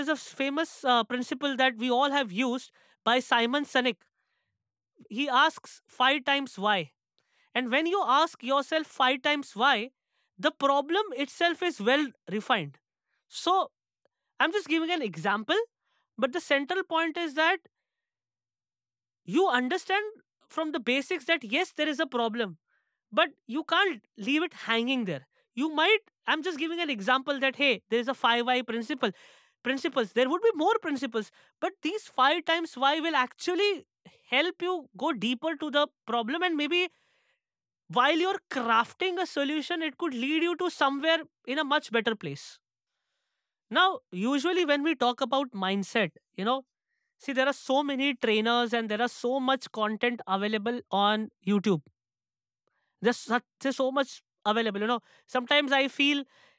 There's a famous principle that we all have used by Simon Sinek. He asks 5 times why. And when you ask yourself 5 times why, the problem itself is well refined. So I'm just giving an example, but the central point is that you understand from the basics that yes, there is a problem, but you can't leave it hanging there. You might, I'm just giving an example that hey, there is a 5 why principles. There would be more principles, but these 5 times why will actually help you go deeper to the problem, and maybe while you're crafting a solution, it could lead you to somewhere in a much better place. Now, usually when we talk about mindset, see, there are so many trainers and there are so much content available on YouTube. There's so much available. Sometimes I feel